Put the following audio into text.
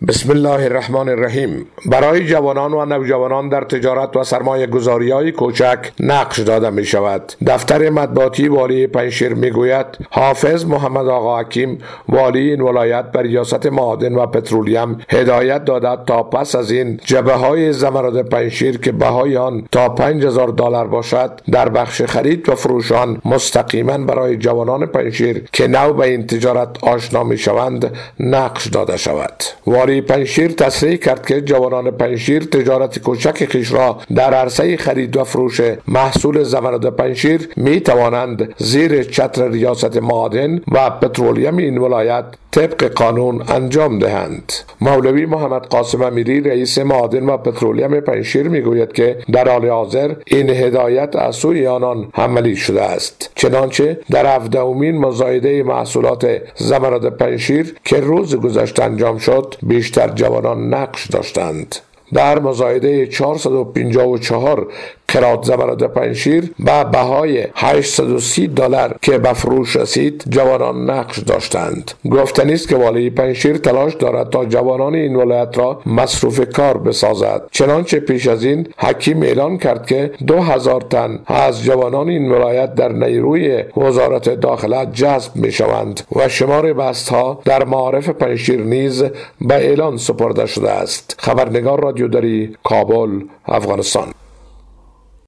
بسم الله الرحمن الرحیم. برای جوانان و نوجوانان در تجارت و سرمایه گذاری‌های کوچک نقش داده می شود. دفتر مطبوعاتی والی پنجشیر می گوید حافظ محمد آقا حکیم والی این ولایت بر ریاست معادن و پترولیم هدایت داده تا پس از این جبهه‌های زمرد پنجشیر که بهای آن تا $5000 باشد در بخش خرید و فروش آن مستقیما برای جوانان پنجشیر که نو به این تجارت آشنا می شوند نقش داده شود. والی پنجشیر تصریح کرد که جوانان پنجشیر تجارت کوچک خویش را در عرصه خرید و فروش محصول زمرد پنجشیر می توانند زیر چتر ریاست معادن و پترولیم این ولایت طبق قانون انجام دهند. مولوی محمد قاسم امیری رئیس معادن و پترولیم پنجشیر می گوید که در حال حاضر این هدایت از سوی آنان عملی شده است. چنانچه در 17مین مزایده محصولات زمرد پنجشیر که روز گذشته انجام شد بیشتر جوانان نقش داشتند. در مزایده 454 قرات زمرد پنجشیر به بهای $830 که به فروش رسید جوانان نقش داشتند. گفتنی است که والی پنجشیر تلاش دارد تا جوانان این ولایت را مصروف کار بسازد. چنانچه پیش از این حکیم اعلان کرد که 2000 تن از جوانان این ولایت در نیروی وزارت داخله جذب می شوند و شمار بستها در معارف پنجشیر نیز به اعلان سپرده شده است. خبرنگار رادیو دری، کابل، افغانستان.